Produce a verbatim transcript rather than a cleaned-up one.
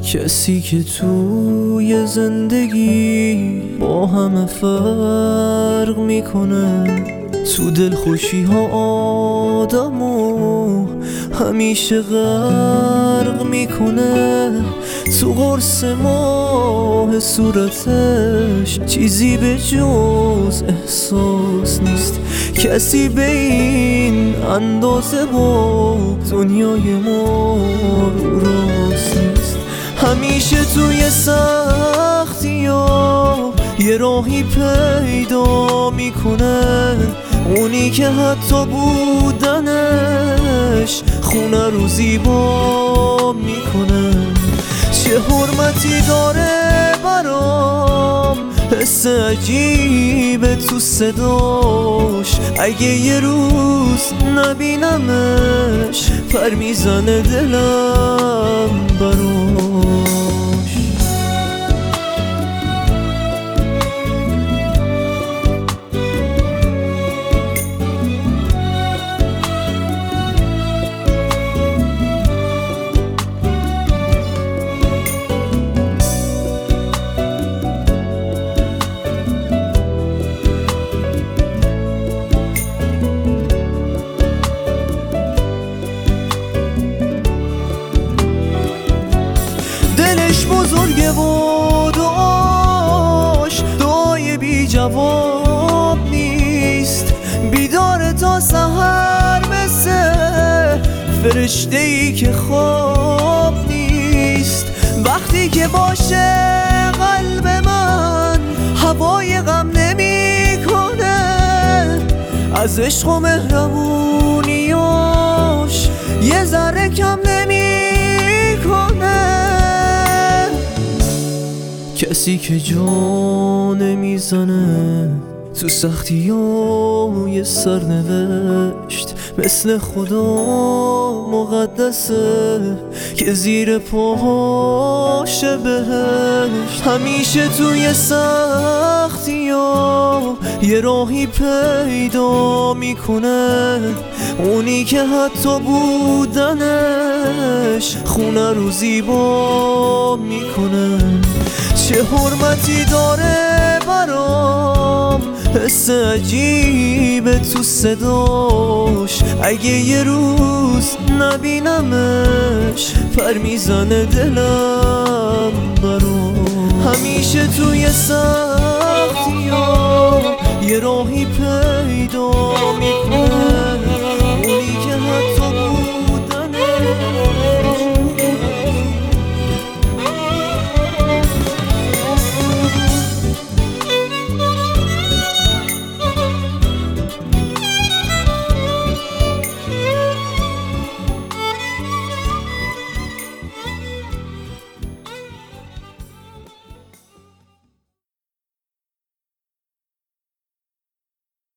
کسی که توی زندگی با همه فرق میکنه، تو دلخوشی ها آدمو همیشه غرق میکنه، تو قرص ماه صورتش چیزی به جز احساس نیست. کسی به این اندازه با دنیای ما رو راست نیست. همیشه توی سختی ها یه راهی پیدا میکنه، اونی که حتی بودنش خونه رو زیبا میکنه. چه حرمتی داره برام حس عجیبه تو صداش، اگه یه روز نبینمش پر میزنه دلم براش. دلش بزرگه و دعاش دعای بی جواب نیست، بیداره تا سحر مثل فرشته ای که خواب نیست. وقتی که باشه قلب من هوای غم نمی کنه، از عشق و مهربونیاش یه ذره کم نمی کنه. کسی که جا نمیزنه تو سختی های سرنوشت، مثل خدا مقدسه که زیر پاشه بهشت. همیشه توی سختی ها یه راهی پیدا میکنه، اونی که حتی بودنش خونه رو زیبا میکنه. چه حرمتی داره برام حس عجیبه تو صداش، اگه یه روز نبینمش پر میزنه دلم براش. همیشه توی سختی ها یه راهی پیدا میکنه،